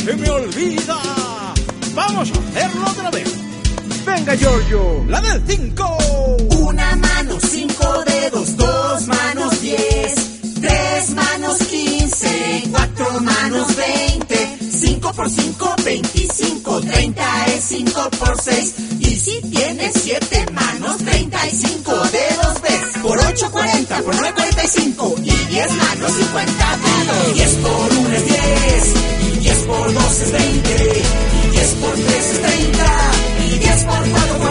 se me olvida. Vamos a hacerlo otra vez. Venga, Giorgio, la del 5. Una mano, 5 dedos, 2 manos, 10, 3 manos, 15, 4 manos, 20, 5 por 5, 25, 30 es 5 por 6. Y si tienes 7 manos, 35 dedos ves. Por 8, 40, por 9, 45. Y 10 manos, 50 dedos. 10 por 1 es 10. Y 10 por 2 es 20. Y 10 por 3 es 30. Y 10 por 4,